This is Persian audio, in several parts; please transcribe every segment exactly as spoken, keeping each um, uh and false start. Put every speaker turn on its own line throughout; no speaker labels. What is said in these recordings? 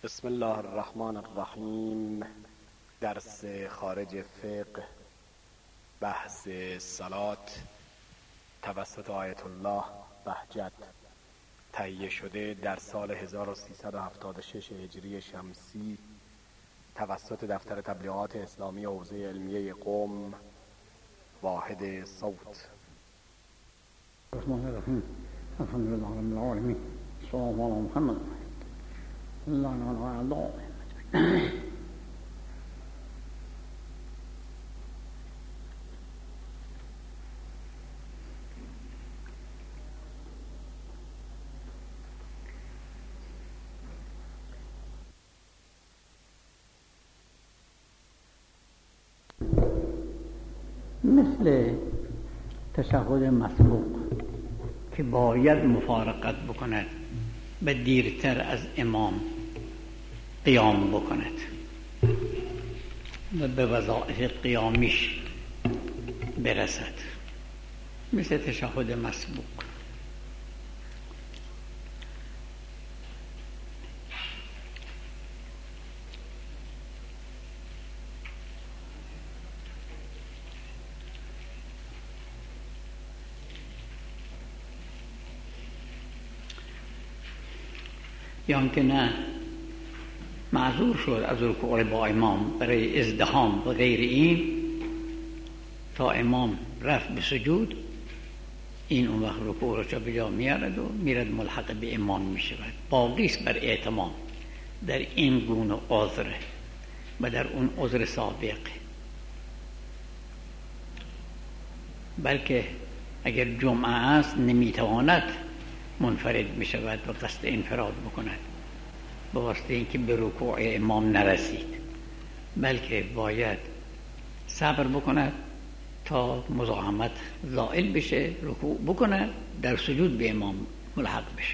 بسم الله الرحمن الرحیم. درس خارج فقه، بحث صلات توسط آیت الله بهجت، تهیه شده در سال هزار و سیصد و هفتاد و شش هجری شمسی توسط دفتر تبلیغات اسلامی حوزه علمیه قم، واحد صوت.
الرحمن الرحیم. الحمد لله رب العالمین. صلی الله علی محمد الله علی الله. مثل تشهد مسبوق که باید مفارقت بکند و دیرتر از امام قیام بکند و به وظایف قیامیش برسد، مثل تشهد مسبوق. یا که نه معذور شد از رکوع با امام برای ازدحام و غیر این، تا امام رفت به سجود، این اون وقت رکوع رو چه بجا میارد و میرد ملحق به امام میشود. باقیست بر اعتمام در این گونه عذر و در اون عذر سابق. بلکه اگر جمعه است نمیتواند منفرد می شود و قصد انفراد بکند به واسطه اینکه به رکوع امام نرسید، بلکه باید صبر بکند تا مزاحمت زائل بشه، رکوع بکند، در سجود به امام ملحق بشه.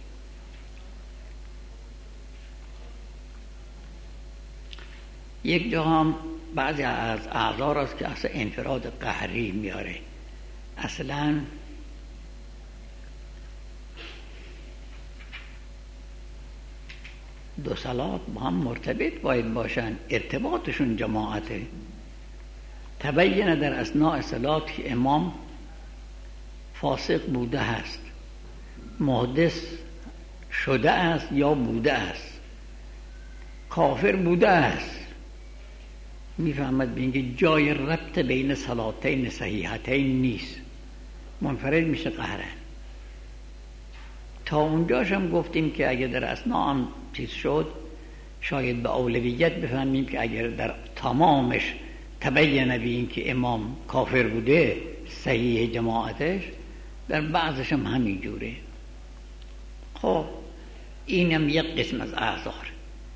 یک جا هم بعضی از اعذار است که اصلا انفراد قهری میاره. اصلاً دو صلات با هم مرتبط باید باشن، ارتباطشون جماعته. تبین در اثناء صلات که امام فاسق بوده است، محدث شده است یا بوده است، کافر بوده است. میفهمد به اینکه جای ربط بین صلاتین صحیحتین نیست، منفرد میشه قهرن. تا اونجاش هم گفتیم که اگر در اثناء هم چیز شد، شاید به اولویت بفهمیم که اگر در تمامش تبین بین که امام کافر بوده، صحیح جماعتش، در بعضش هم همین جوره. خب اینم یک قسم از اعذار.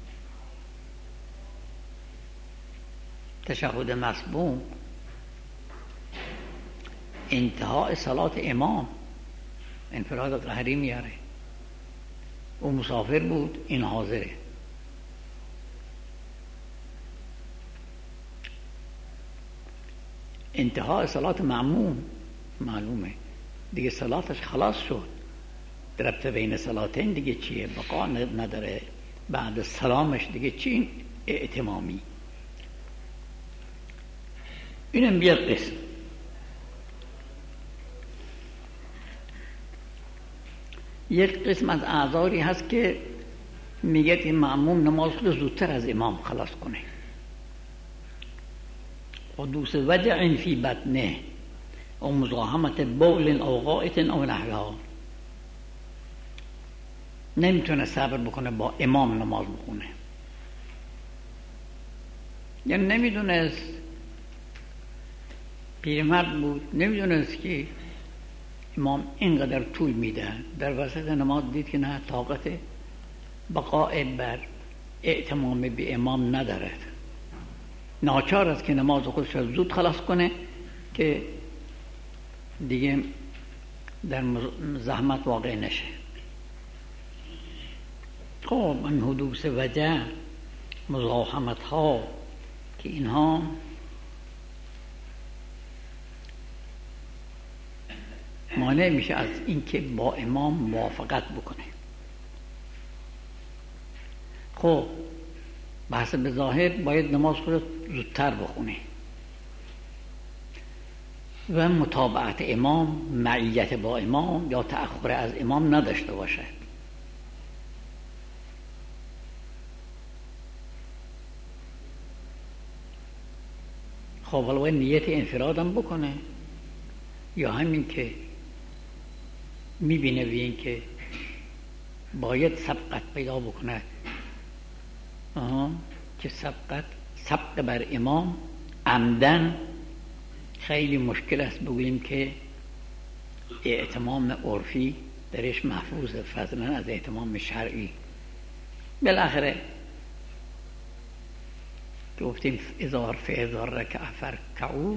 تشهد مسبوق انتهای صلات امام انفراد قهری میاره. او مسافر بود، این حاضره. انتهای صلات معموم معلومه دیگه، صلاتش خلاص شد، ربط بین صلاتین دیگه چیه، بقا نداره. بعد سلامش دیگه چی؟ ائتمامی. اینم یک قسم. یک قسم از اعذاری هست که میگه این معموم نماز رو زودتر از امام خلاص کنه. حدوث وجع فی بطنه او مزاحمت بول او غائط او نحوها، نمیتونه صبر بکنه با امام نماز بخونه. یعنی نمیدونست، پیرمرد بود، نمیدونست که امام اینقدر طول میده. در وسط نماز دید که نه، طاقت بقاء بر اعتمام به امام ندارد. ناچار است که نماز خودش را زود خلاص کنه که دیگه در زحمت واقع نشه. خب این حدوث وجع، مزاحمت ها، که اینها مانع میشه از اینکه با امام موافقت بکنه. خب بحث به ظاهر باید نماز خود زودتر بخونه و متابعت امام، معیت با امام یا تأخر از امام نداشته باشد. خب حالا باید نیت انفرادم بکنه یا همین که میبینه بین که باید سبقت پیدا بکنه آها که سبقت سبق بر امام عمدن خیلی مشکل است بگوییم که ائتمام عرفی درش محفوظ فضلا از ائتمام شرعی. بالاخره گفتیم اذا فاذا رکع فرکعوا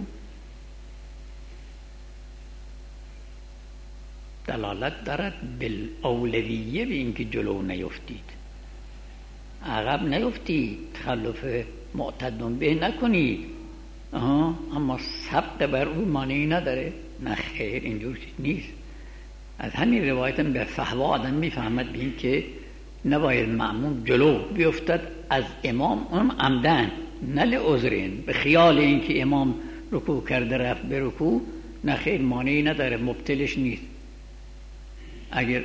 دلالت دارد بالاولویه به اینکه جلو نیفتید، عقب نیفتید، تخلف معتدون به نکنید. آها اما سبق بر او مانعی نداره. نه خیر، اینجور چیز نیست. از همین روایت به فهوا آدم میفهمد به این که نباید مأموم جلو بیفتد از امام، اونم عمدن، نه لعذرین، به خیال اینکه امام رکوع کرده رفت به رکوع. نه خیر، مانعی نداره، مبطلش نیست. اگر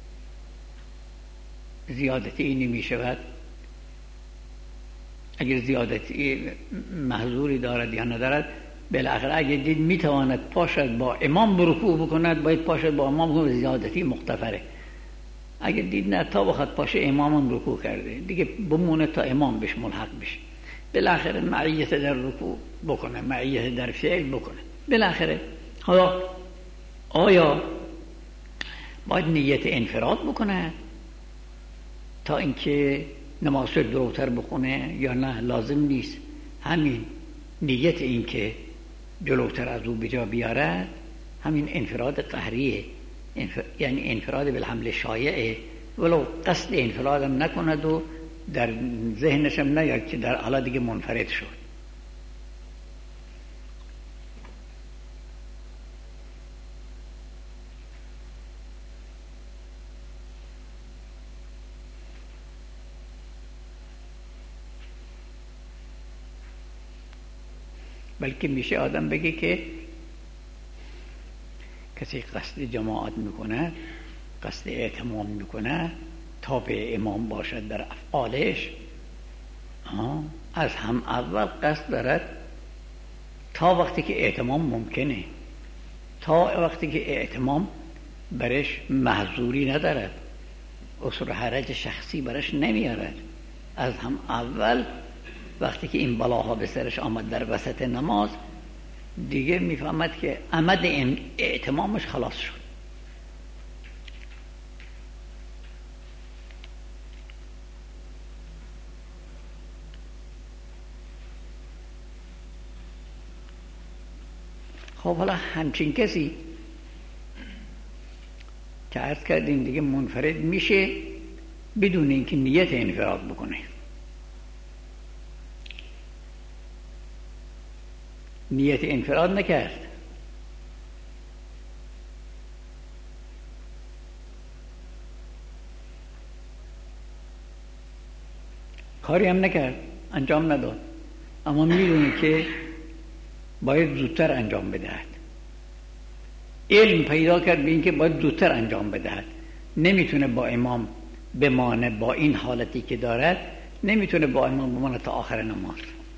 زیادتی اینی می شود، اگر زیادتی محظوری دارد یا ندارد، بالاخره اگر دید می تواند پاشد با امام برکوع بکند، باید پاشد با امام بکند، زیادتی مغتفره. اگر دید نه تا بخواد پاشه امامم رکوع کرده دیگه بمونه تا امام بهش ملحق بشه. بالاخره معیت در رکوع بکنه، معیت در فعل بکنه. بالاخره حالا آیا باید نیت انفراد بکنه تا اینکه نماز رو دروتر بخونه یا نه؟ لازم نیست. همین نیت اینکه جلوتر از او بجا بیارد همین انفراد قهریه، انفر... یعنی انفراد بالحمل شایعه، ولو قصد انفرادم نکند و در ذهنشم نیاد که در حالا دیگه منفرد شد. بلکه میشه آدم بگه که کسی قصد جماعت میکنه، قصد اعتمام میکنه تا به امام باشد در افعالش، از هم اول قصد دارد تا وقتی که اعتمام ممکنه، تا وقتی که اعتمام برش محظوری ندارد، اصول حرج شخصی برش نمیارد. از هم اول وقتی که این بلاها به سرش آمد در وسط نماز، دیگه میفهمد که عمد این اعتمامش خلاص شد. خب حالا همچین کسی که عرض کردیم دیگه منفرد میشه بدون اینکه نیت انفراد بکنه. نیت انفراد نکرد، کاری هم نکرد، انجام نداد، اما میدونه که باید زودتر انجام بدهد. علم پیدا کرد به این که باید زودتر انجام بدهد. نمیتونه با امام بمانه، با این حالتی که دارد نمیتونه با امام بمانه تا آخر نماز.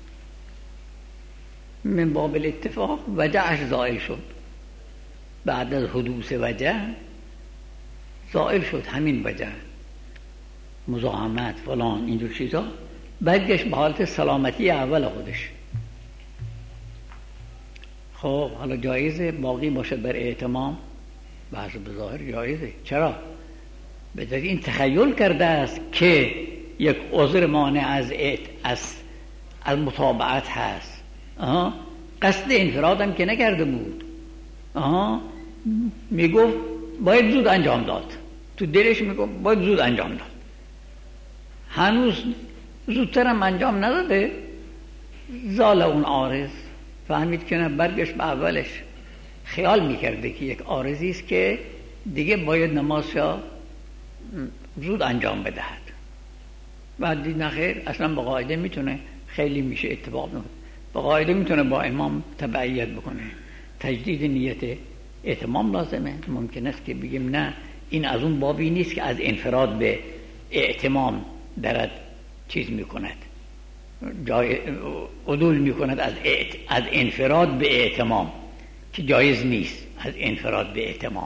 من باب الاتفاق وجهش زائل شد، بعد از حدوث وجه زائل شد. همین وجه مزاحمت فلان اینجور چیزا، برگشت به حالت سلامتی اول خودش. خب حالا جایزه باقی باشد بر اعتمام؟ بحث بظاهر جایزه. چرا؟ به دلیل این تخیل کرده است که یک عذر مانع از از از متابعت هست. آها قصد انفرادم که نکرده بود، آها میگفت باید زود انجام داد، تو دلش میگفت باید زود انجام داد، هنوز زودترم انجام نداده، زال اون عارض، فهمید که نه، برگشت به اولش. خیال میکرده که یک عارضی است که دیگه باید نماز را زود انجام بدهد. بعد دید نخیر، اصلا با قاعده میتونه، خیلی میشه اتفاق میکنه، با قاعده میتونه با امام تبعیت بکنه. تجدید نیت اتمام لازمه. ممکن است که بگیم نه، این از اون بابی نیست که از انفراد به اتمام درد چیز میکند، جای عدول میکند از از انفراد به اتمام، که جایز نیست از انفراد به اتمام.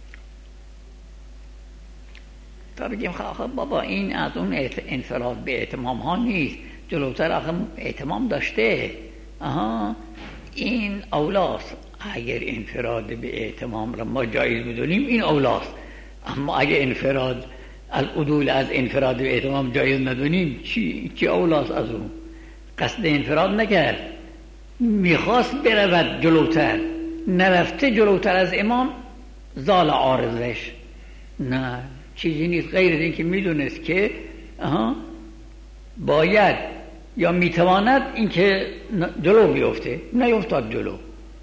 تا بگیم خب بابا این از اون انفراد به اتمام ها نیست، جلوتر آخه اتمام داشته، آها این اولاست. اگر انفراد به اتمام را ما جایز بدونیم این اولاست، اما اگر انفراد العدول از انفراد به اتمام جایز ندونیم چی چی اولاست؟ از اون قصد انفراد نکرد، میخواست برود جلوتر، نرفته جلوتر از امام، زال عارضش. نه چیزی نیست غیر از این که میدونست که آها باید یا میتواند این که جلو بیفته، نیفتاد جلو،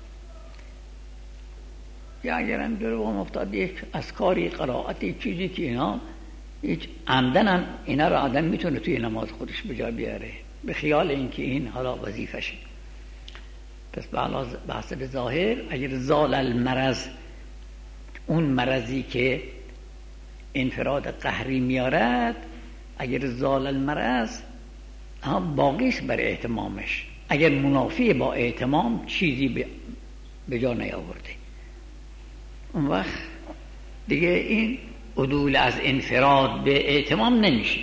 یا اگرم جلو هم افتاد یک اذکاری، قرائتی، چیزی که اینا هیچ عمدن هم اینا را آدم میتونه توی نماز خودش به جا بیاره به خیال اینکه این حالا وظیفشه. پس به حسب ظاهر اگر زال المرض، اون مرضی که انفراد قهری میارد، اگر زال المرض باقیش بر اهتمامش، اگر منافی با اهتمام چیزی به جا نیاورده، اون وقت دیگه این عدول از انفراد به اهتمام نمیشه.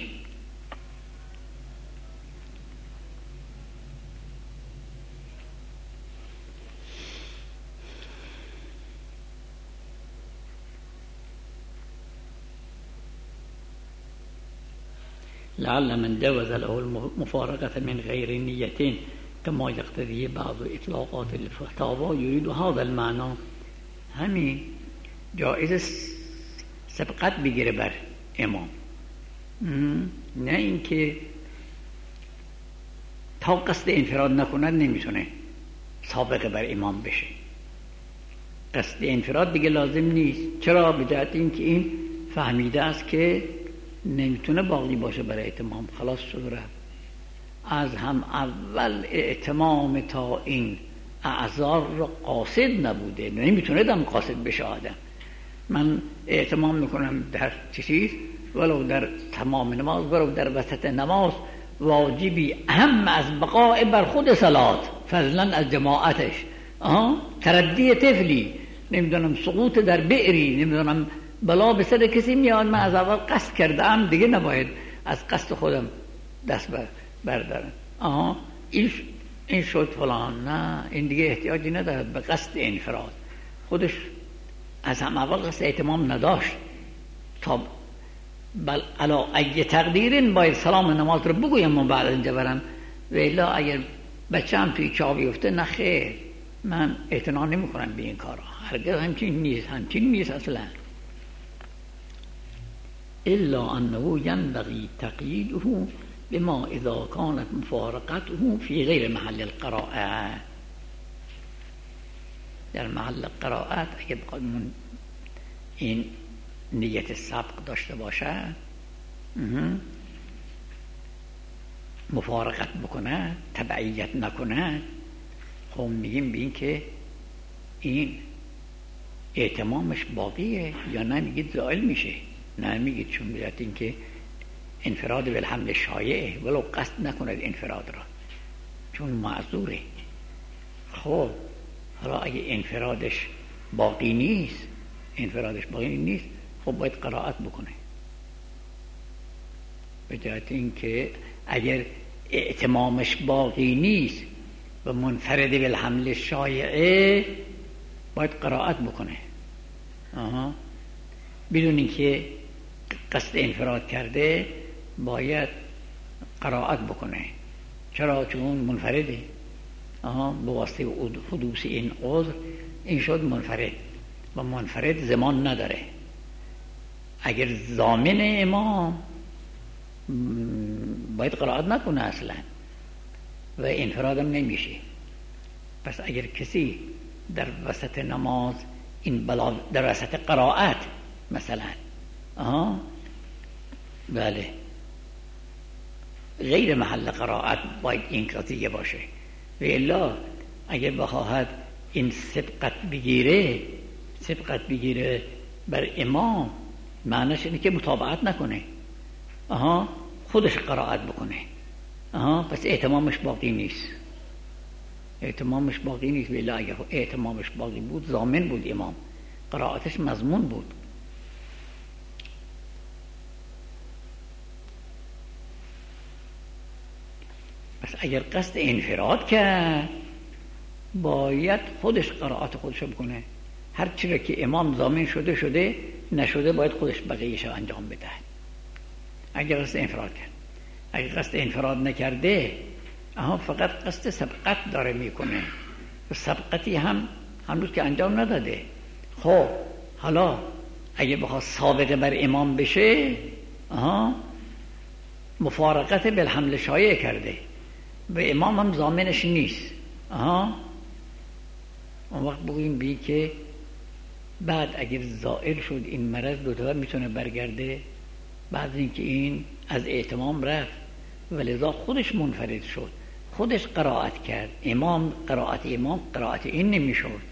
لعل من جوز له المفارقة من غير نية كما يقتضي بعض إطلاقات الفتاوى يريد هذا المعنى. همین جایز سبقت بگیره بر امام، نه اینکه تا قصد انفراد نکند نمیتونه سابقه بر امام بشه. قصد انفراد دیگه لازم نیست. چرا؟ به جهت اینکه این فهمیده است که نمیتونه باقی باشه برای اتمام، خلاص شد رفت. از هم اول اتمام تا این اعذار رو قاصد نبوده، نمیتونه دم قاصد بشه آدم. من اتمام میکنم در چیز، ولو در تمام نماز ولو در وسط نماز، واجبی اهم از بقاء بر خود صلات، فضلا از جماعتش. آها تردی طفلی، نمیدونم سقوط در بئری، نمیدونم بلا به سر کسی میاد، من از اول قصد کردم، دیگه نباید از قصد خودم دست بردارم. آها این این شد فلان، نه این دیگه احتیاجی ندارد به قصد انفراد. خودش از هم اول قصد اتمام نداشت، تا بل علا ای تقدیرین باید سلام نماز رو بگویم و بعد اینجا برم، و الا اگر بچه هم توی چاه بیفته، نه خیر، من اعتنا نمی کنم به این کارا، هرگز همچین نیست، همچین نیست اصلا. الا انه ینبغی تقییده بما اذا كانت مفارقته في غیر محل القراءه. در محل قرائت اگه بخواد این نیت سبق داشته باشه، مفارقت بکنه، تبعیت نکنه، خب میگیم به این که این اعتمامش باقیه یا نه؟ میگید زائل میشه. نه میگید، چون میگید این که انفراد بالحمل شایعه، ولو قصد نکند انفراد را، چون معذوره. خب حالا اگه انفرادش باقی نیست، انفرادش باقی نیست، خب باید قرائت بکنه، به جهت این که اگر اعتمامش باقی نیست و منفرد بالحمل شایعه، باید قرائت بکنه. آها بدون اینکه قصد انفراد کرده باید قرائت بکنه. چرا؟ چون منفرده. آها به واسطه حدوث این عذر این شد منفرد، و منفرد زمان نداره. اگر ضامن امام باید قرائت نکنه اصلا، و انفرادم نمیشه. پس اگر کسی در وسط نماز این بلا، در وسط قرائت مثلا، آها بله، غیر محل قرائت باید این قضیه باشه. و الا اگر بخواهد این سبقت بگیره سبقت بگیره بر امام، معنیش اینه که متابعت نکنه، آها خودش قرائت بکنه، آها پس اعتمامش باقی نیست، اعتمامش باقی نیست. و الا اگر اعتمامش باقی بود ضامن بود، امام قرائتش مضمون بود. پس اگر قصد انفراد کرد باید خودش قرائت خودش بکنه، هر چیزی که امام ضامن شده شده، نشده باید خودش بقیه‌اش انجام بده. اگر قصد انفراد کرد، اگر قصد انفراد نکرده، اما فقط قصد سبقت داره میکنه، سبقتی هم هنوز که انجام نداده. خب حالا اگه بخواد سابقه بر امام بشه، آها مفارقت بالحمل شایع کرده و امام هم ضامنش نیست، آها اون وقت بگوییم بی که بعد اگر زائل شد این مرض دو تا میتونه برگرده، بعد اینکه این از اعتمام رفت ولذا خودش منفرد شد، خودش قرائت کرد، امام قرائت امام قرائت این نمیشد.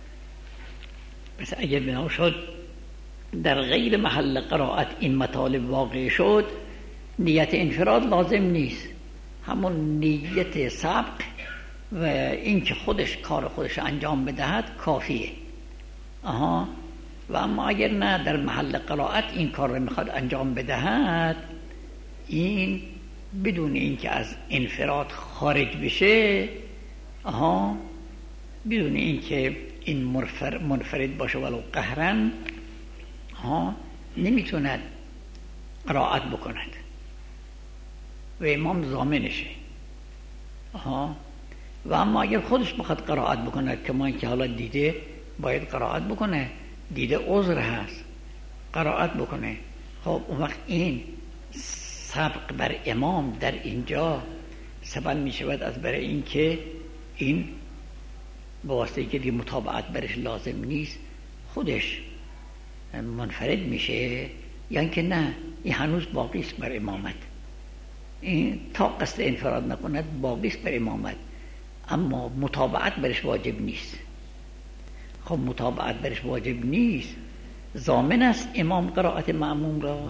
پس اگر بنا شد در غیر محل قرائت این مطالب واقع شد، نیت انفراد لازم نیست، همون نیت سبق و اینکه خودش کار خودش انجام بدهد کافیه. آها و اما اگر نه در محل قرائت این کار رو میخواد انجام بدهد، این بدون اینکه از انفراد خارج بشه، آها بدون اینکه این منفرد باشه ولو قهرن، آها نمیتوند قرائت بکند و امام ضامنشه. آها و اما اگر خودش بخواد قرائت بکند، که ما اینکه حالا دیده باید قرائت بکنه، دیده عذر هست قرائت بکنه، خب اون وقت این سبق بر امام در اینجا سبب می شود از برای اینکه این با واسطه که دیگه متابعت برش لازم نیست خودش منفرد میشه، یعنی که نه این هنوز باقی است بر امامت، این تا قصد انفراد نکند باقی است بر امامت، اما متابعت برش واجب نیست. خب متابعت برش واجب نیست، ضامن است امام قرائت مأموم را.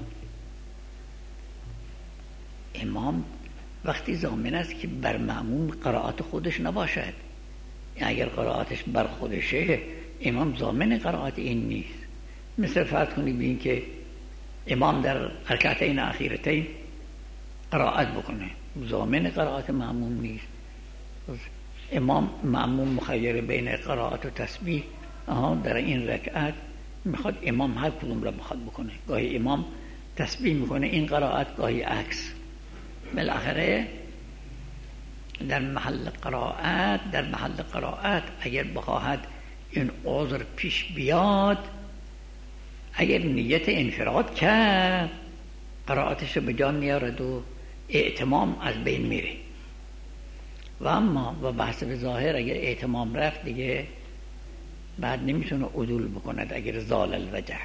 امام وقتی ضامن است که بر مأموم قرائت خودش نباشد، اگر قرائتش بر خودشه امام ضامن قرائت این نیست. مثل فرض کنید ببین که امام در رکعتین اخیرتین قرائت بکنه، ضامن قرائت مأموم نیست. امام مأموم مخیر بین قرائت و تسبیح، آها در این رکعت میخواد امام هر کدوم را بخواد بکنه، گاهی امام تسبیح میکنه این قرائت، گاهی عکس. بالاخره در محل قرائت در محل قرائت اگر بخواهد این عذر پیش بیاد، اگر نیت انفراد کرد قرائتش به جا میارد و اعتمام از بین میره. و اما و بحث به ظاهر اگر اعتمام رفت دیگه بعد نمیتونه عدول بکند اگر زال الوجه.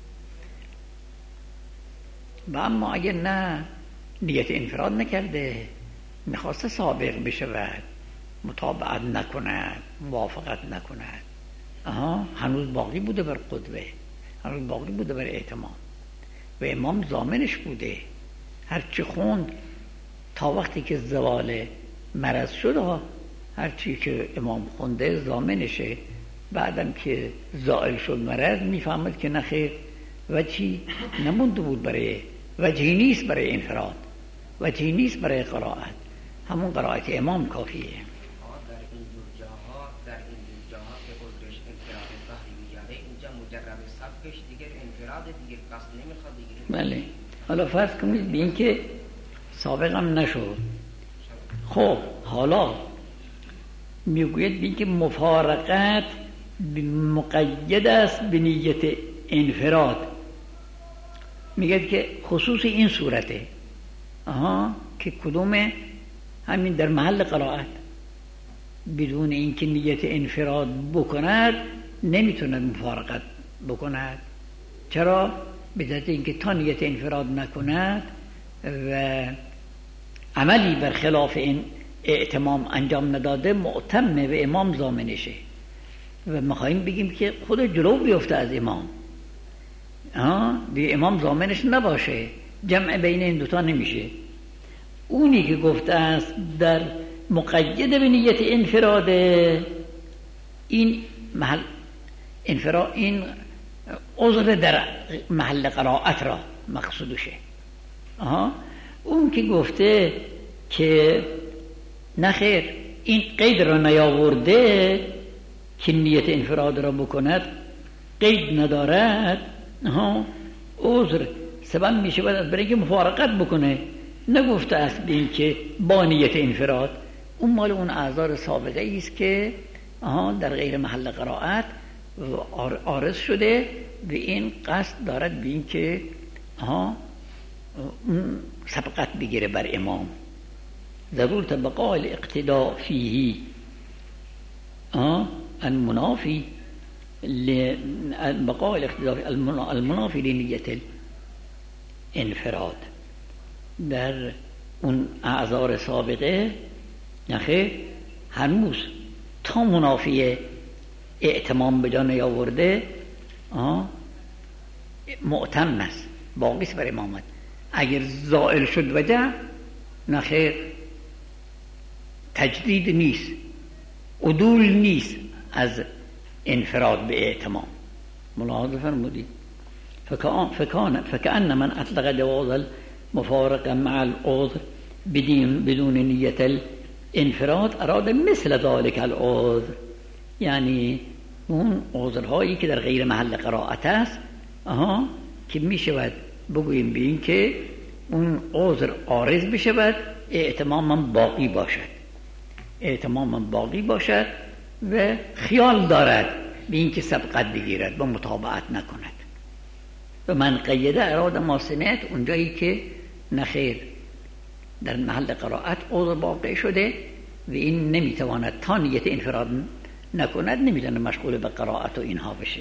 و اما اگر نه نیت انفراد نکرده، میخواسته سابق بشود، متابعت نکند، موافقت نکند، آها هنوز باقی بوده بر قدوه، هنوز باقی بوده بر اعتمام و امام ضامنش بوده. هرچی خوند تا وقتی که زوال مرض شد، هرچی که امام خونده ضامنشه. بعدم که زائل شد مرض میفهمد که نخیر وجهی نمونده بود، برای وجهی نیست برای انفراد، وجهی نیست برای قرائت، همون قرائت امام کافیه.
در این دو جاها در این دو جاها که عذرش انفراد ظاهری میاره، اینجا مجرد سبقش دیگر انفراد دیگر قصد نمیخواد دیگر.
بله حالا فرض کنید به این که سابقم نشد، خب حالا میگوید بین که مفارقت مقید است به نیت انفراد، میگه که خصوص این صورته، آها که کدومه؟ همین در محل قرائت بدون اینکه نیت انفراد بکند نمیتوند مفارقت بکند. چرا؟ به جهت اینکه تا نیت انفراد نکند و عملی بر خلاف این ائتمام انجام نداده معتمه و امام ضامنشه و میخواییم بگیم که خود جلو بیفته از امام، دیگه امام ضامنش نباشه، جمع بین این دوتا نمیشه. اونی که گفته است در مقید به نیت انفراد، این محل انفراد این عذر در محل قرائت را مقصودشه. آها. اون که گفته که نخیر این قید را نیاورده که نیت انفراد را بکند، قید ندارد، آها، عذر سبب میشه باید برای اینکه مفارقت بکنه، نگفته است به این که با نیت انفراد. اون مال اون اعذار سابقه است که آها در غیر محل قرائت عارض شده و این قصد دارد به این که آها سبقت بگیره بر امام. ضرورت بقاء الاقتداء فيه المنافي بقاء الاقتداء المنافي لنية الانفراد. در اون اعذار سابقه نخیر هنوز تا منافی اعتمام به جا نیاورده معتم است، باقی است بر امامت. اگر زائل شد وجه نخیر تجدید نیست، عدول نیست از انفراد به اعتمام. ملاحظه فرمودید؟ فکان فکأن من اطلق جواز المفارقه مع العذر بدون بدون نیت الانفراد اراد مثل ذلك العذر، یعنی اون عذرهایی که در غیر محل قرائت است آها که می شود بگوییم به این که اون عذر عارض بشود، اعتماما باقی باشد، اعتماما باقی باشد و خیال دارد به این که سبقت بگیرد و متابعت نکند. و من قیده اراد ما سمعت، اونجایی که نخیر در محل قرائت عذر باقی شده و این نمیتواند تا نیت انفراد نکند، نمیتونه مشغول به قرائت و اینها بشه.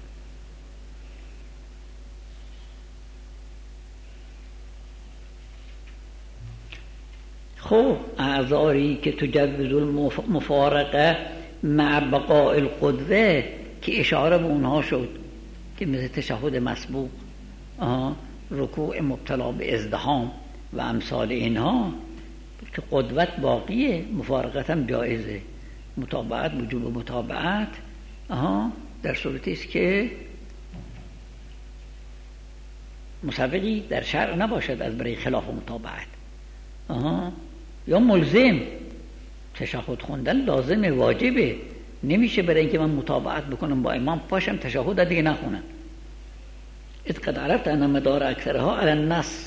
خب اعذاری که تجوز المفارقه مع بقاء القدوه که اشاره به اونها شد که مثل تشهد مسبوق، رکوع مبتلا به ازدحام و امثال اینها که قدوت باقیه، مفارقت هم جایزه، متابعت وجوب متابعت آها در صورتی است که مسبقی در شرع نباشد از برای خلاف متابعت. آها. یا ملزم تشهد خوندن لازمه، واجبه، نمیشه برای اینکه من متابعت بکنم با امام پاشم تشهد دیگه نخونم. اذ قد عرفت ان مدار اکثرها علی النص،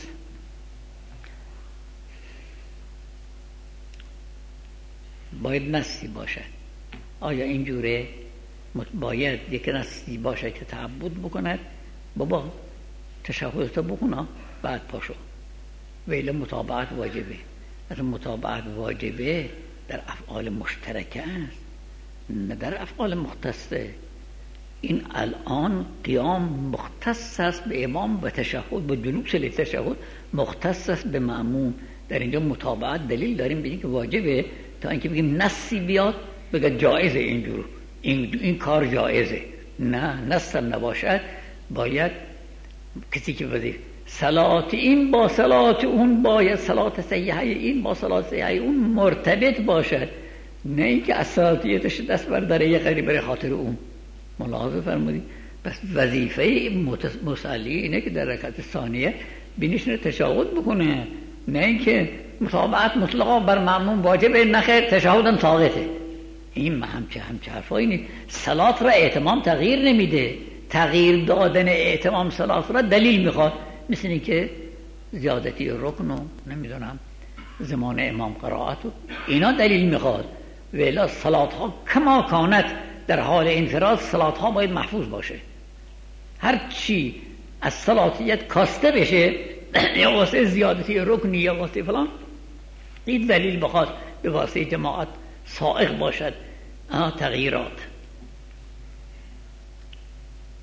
باید نصی باشد. آیا اینجوره باید یک نصی باشه که تعبد بکند بابا تشهدت بخونا بعد پاشو، ویل متابعت واجبه. از متابعت واجبه در افعال مشترکه است نه در افعال مختصه. این الان قیام مختص است به امام و تشهد و جلوس لتشهد مختص است به مأموم. در اینجا متابعت دلیل داریم بگیم که واجبه، تا اینکه بگیم نصی بیاد بگه جایزه اینجور این, این کار جایزه. نه، نص نباشد، باید کسی که وظیف صلات این با صلات اون باید صلات صحیحه این با صلات صحیحه اون مرتبط باشد، نه اینکه از صلاتیتش دست برداره یه غریب برای خاطر اون. ملاحظه فرمودید؟ پس وظیفه مصلی اینه که در رکعت ثانیه بینشونه تشهد بکنه، نه اینکه متابعت مطلقا بر مأموم واجبه، نخیر تشهدم ساقطه. این همچه همچه حرفایی نیست. صلات را اعتمام تغییر نمیده، تغییر دادن اعتمام صلات را دلیل میخواد، مثل این که زیادتی رکن و نمیدونم زمان امام قرائت و اینا دلیل میخواد. ولی صلات ها کما کانت در حال انفراد صلات ها باید محفوظ باشه. هر چی از صلاتیت کاسته بشه یا واسه زیادتی رکنی یا واسه فلان، این دلیل بخواد به واسه جماعت سائق باشد تغییرات.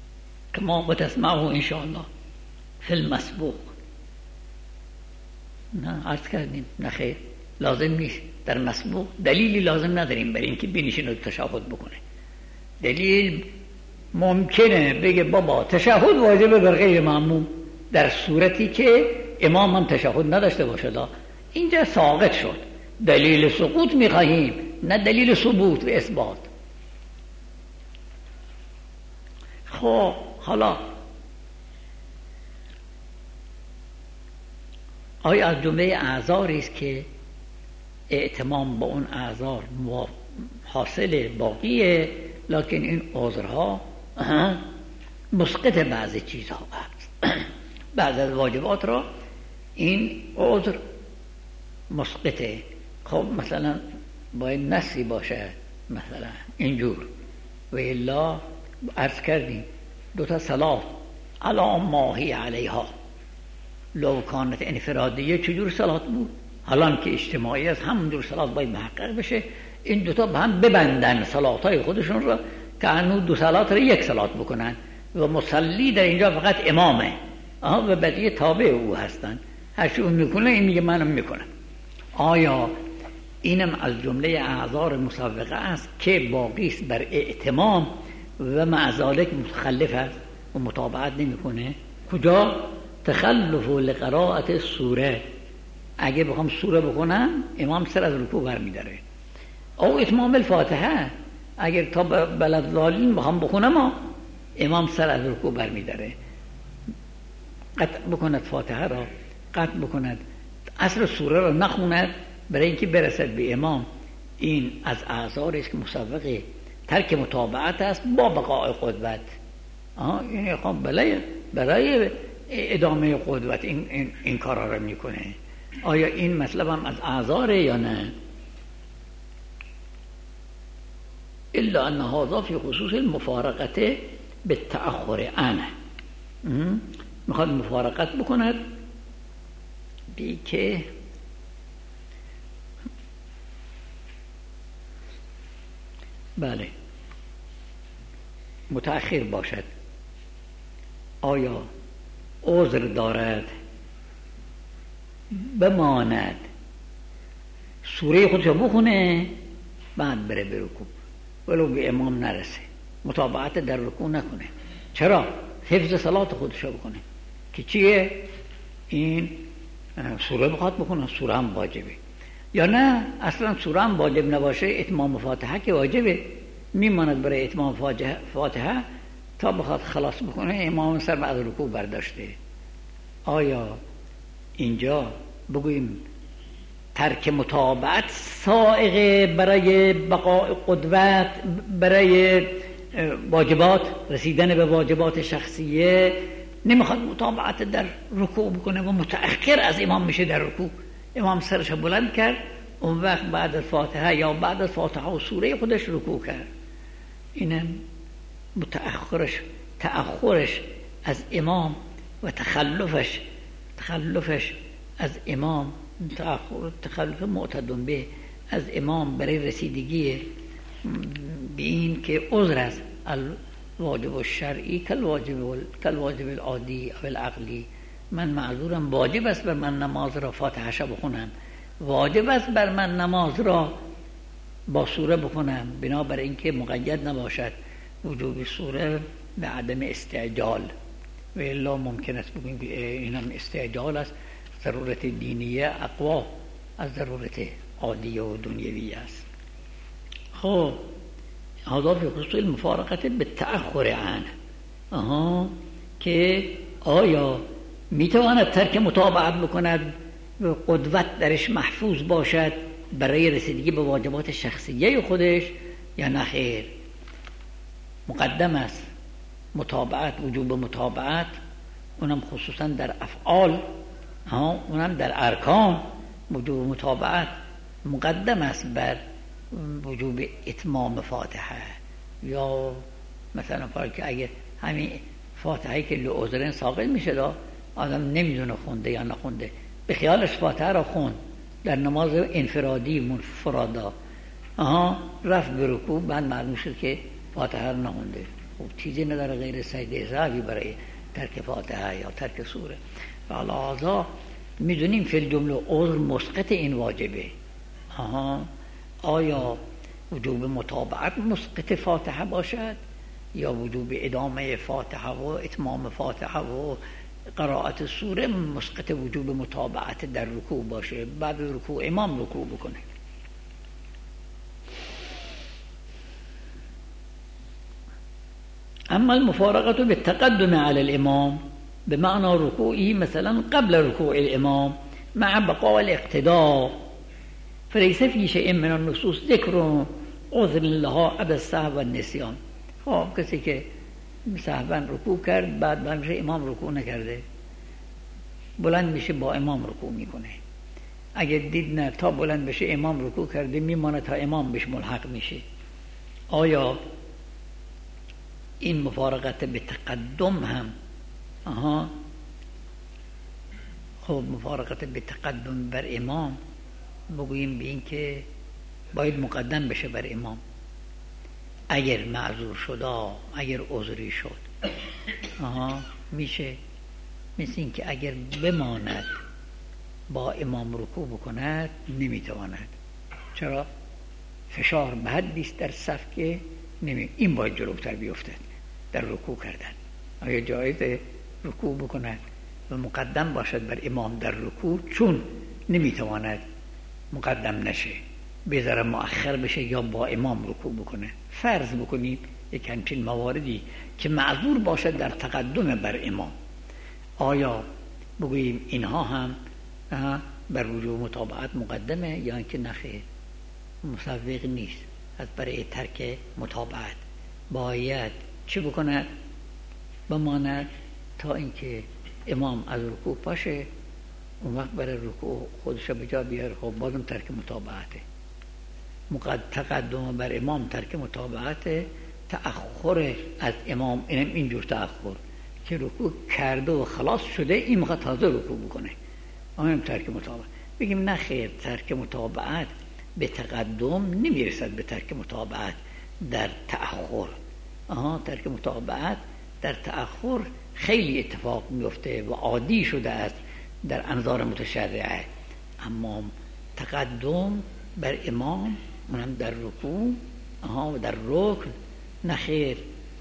کما بتسمعه انشاءالله فی المسبوق. نه عرض کردیم نه خیر، لازم نیست. در مسبوق دلیلی لازم نداریم برای اینکه بنشینه و تشهد بکنه. دلیل ممکنه بگه بابا تشهد واجبه بر غیر مأموم در صورتی که امام هم تشهد نداشته باشه. اینجا ساقط شد. دلیل سقوط میخواهیم نه دلیل ثبوت و اثبات. خب حالا آیا از جمله اعذاری است که اعتمام با اون اعذار حاصل باقیه، لکن این عذرها مسقط بعضی چیزها هست. بعض از واجبات را این عذر مسقطه. خب مثلا باید نسی باشه، مثلا اینجور و الا عرض کردیم دو تا صلات علا ماهی علیها لو کانت انفرادیه چجور صلات بود، حالا که اجتماعی است همونجور صلات باید محقق بشه. این دوتا به هم ببندن صلاتهای خودشون را که انو دو صلات را یک صلات بکنن و مصلی در اینجا فقط امامه آها و بقیه تابع او هستن. هرچی اون میکنه این میگه منم میکنم. آیا اینم از جمله اعذار مسوقه است که باقی است بر اعتمام و مع ذلک متخلف است و متابعت نمیکنه؟ کجا؟ تخلف لقراءت سوره. اگه بخوام سوره بخونم امام سر از رکوع برمیداره. او اتمام الفاتحه اگر تا بلد ضالین بخوام بخونم امام سر از رکوع برمیداره. قطع بکند فاتحه را، قطع بکند اصل سوره را نخوند برای اینکه برسد به امام. این از اعذاری است که مسوقه ترک متابعت است با بقاء قدوت. آها یعنی خب برای برای ادامه قدوت این این, این کارا را میکنه. آیا این مطلب هم از اعذاره یا نه؟ الا ان هذا فی خصوص المفارقه بالتأخر عنه. میخواد مفارقت بکند بی که بله متأخر باشد. آیا عذر دارد بماند سوره خودشو بخونه بعد بره به رکوع ولو به امام نرسه، متابعت در رکوع نکنه؟ چرا؟ حفظ صلات خودشو بکنه که چیه؟ این سوره بخواد بخونه، سوره هم واجبه. یا نه اصلا سوره هم واجب نباشه، اتمام فاتحه که واجبه، میماند برای اتمام فاتحه تا بخواد خلاص بکنه امام سر از رکوع برداشته. آیا اینجا بگوییم ترک متابعت سائغه برای بقاء قدوت، برای واجبات، رسیدن به واجبات شخصیه؟ نمیخواد متابعت در رکوع بکنه و متأخر از امام میشه در رکوع. امام سرش بلند کرد اون وقت بعد از فاتحه یا بعد از فاتحه و سوره خودش رکوع کرد. اینم متأخرش تأخرش از امام و تخلفش تخلفش از امام تأخر تخلف معتدون به از امام برای رسیدگی به این که عذر است الواجب الشرعی کالواجب کالواجب العادی او العقلی. من معذورم، واجب است بر من نماز را فاتحه شو بخونم، واجب است بر من نماز را با سوره بخونم، بنابر اینکه مقید نباشد وجوب سوره به عدم استعجال. و الا ممکن است بگیم که این هم استعجال است، ضرورت دینیه اقوا از ضرورت عادیه و دنیوی است. خب هذا فی خصوص المفارقه بالتأخر عنه. آها که آیا میتواند ترک متابعت بکند و قدوت درش محفوظ باشد برای رسیدگی به واجبات شخصیه خودش یا نه خیر؟ مقدم است متابعت، وجوب متابعت، اونم خصوصا در افعال، ها اونم در ارکان. وجوب متابعت مقدم است بر وجوب اتمام فاتحه. یا مثلا فرض که اگه همین فاتحه که لعذرن ساقط میشه دا آدم نمیدونه خونده یا نخونده، به خیالش فاتحه را خوند در نماز انفرادی منفرادا، آها رفت به رکوع بعد معلوم شد که فاتحه را نخونده. خب چیزی نداره غیر سجده سهوی برای ترک فاتحه یا ترک سوره. فعلا میدونیم فی الجمله عذر مسقط این واجبه. آها، آیا وجوب متابعت مسقط فاتحه باشد یا وجوب ادامه فاتحه و اتمام فاتحه و قرائت سوره مسقط وجوب متابعت در رکوع باشه؟ بعد از رکوع امام رکوع بکنه. اما المفارقه بالتقدم على الامام بمعنى ركوعه مثلا قبل ركوع الامام مع بقاء الاقتداء فليس في شيء من النصوص ذكر عذر لها عند السهو والنسيان. خب کسی که سهوا رکوع کرد بعد بلند میشه امام رکوع نکرده، بلند میشه با امام رکوع میکنه. اگر دید نه تا بلند بشه امام رکوع کرده میمانه تا امام بهش ملحق میشه. آیا این مفارقت به تقدم هم آها خب مفارقت به تقدم بر امام بگوییم به این که باید مقدم بشه بر امام اگر معذور شد، اگر عذری شد آها میشه. مثل این که اگر بماند با امام رکوع بکند نمیتواند. چرا؟ فشار به حدی است در صف که نمی این باید جلوتر بیفتد در رکوع کردن. آیا جایز رکوع بکند و مقدم باشد بر امام در رکوع چون نمیتواند مقدم نشه، بذاره مؤخر بشه یا با امام رکوع بکنه؟ فرض بکنید یک همچین مواردی که معذور باشد در تقدم بر امام، آیا بگوییم اینها هم بر وجوب متابعت مقدمه یا اینکه نخیر؟ مسوق نیست. از برای ترک متابعت باید چه بکند؟ بماند تا اینکه امام از رکوع پاشه، اون وقت برای رکوع خودش به جا بیاره. خب بازم ترک متابعته. مقد تقدم بر امام ترک متابعته، تأخر از امام اینم اینجور تأخر که رکوع کرده و خلاص شده این موقع تازه رکوع بکنه، اونم ترک متابعت. بگیم نه خیر، ترک متابعت به تقدم نمیرسد به ترک متابعت در تأخر. آها، ترک متابعت در تأخر خیلی اتفاق میفته و عادی شده است در انظار متشرعه، اما تقدم بر امام اونم در رکوع آها و در رکن نخیر.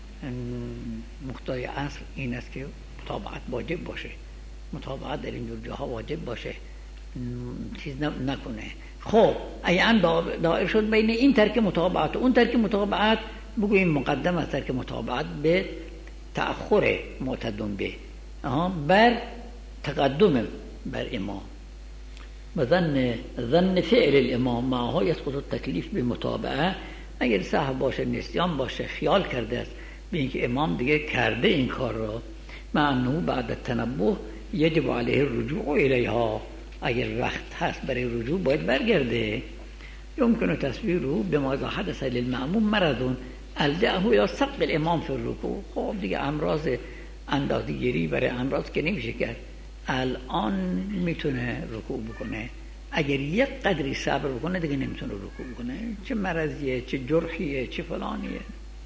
مقتضای اصل این است که متابعت واجب باشه، متابعت در این جور جاها واجب باشه، چیز نکنه. خب اگر دائر شد بین این ترک متابعت و اون ترک متابعت، بگوییم مقدم از ترک متابعت به تأخر معتدم به آها بر تقدم بر امام. و ظن ظن فعل الامام معها یسقط التکلیف به متابعه. اگر سهو باشه، نسیان باشه، خیال کرده است به اینکه امام دیگه کرده این کار را، مع انه بعد التنبه یجب علیه الرجوع الیها، اگر وقت هست برای رجوع باید برگرده. یمکن تصویره بما اذا حدث للمأموم مرض الجأه الى سبق الامام فی الرکوع. خب دیگه امراض اندازه‌گیری برای امراض که نمیشه کرد، الان میتونه رکوع بکنه. اگر یک قدری صبر بکنه دیگه نمیتونه رکوع بکنه، چه مرضیه، چه جرحیه، چه فلانیه.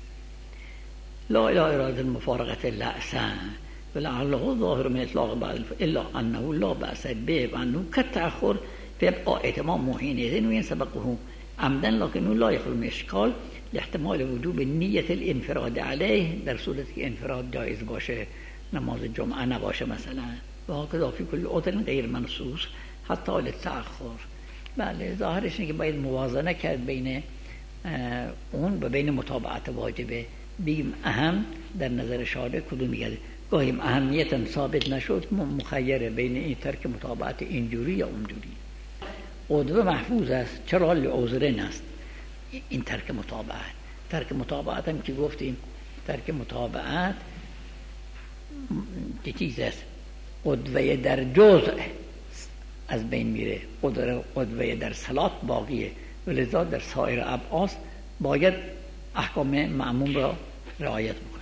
لا اله اراده المفارقه لأسا ولعله ظاهر من اطلاق بعض الا انه لا بأس به و انه كالتأخر فيبقى اتمام حينئذ وينسبقه عمدا لكنه لا يخلو من اشكال لاحتمال وجوب نیت الانفراد علیه، در صورتی که انفراد جایز باشه، نماز جمعه نباشه مثلا. و هكذا فی کل عذر غیر منصوص حتی للتأخر. بله، ظاهرش اینه که باید موازنه کرد بین اون و بین متابعت واجبه. بگیم اهم در نظر شارع کدوم میگه؟ گاهیم اهمیتا ثابت نشد، مخیره بین این ترک متابعت اینجوری یا اونجوری. عضو محفوظ است، چرا؟ لعذرین است این ترک متابعت. ترک متابعت هم که گفتیم ترک متابعت که چیز است، قدوه در جزء از بین میره، قدوه در صلات باقیه، ولذا در سایر ابعاد باید احکام معموم را رعایت بکنه.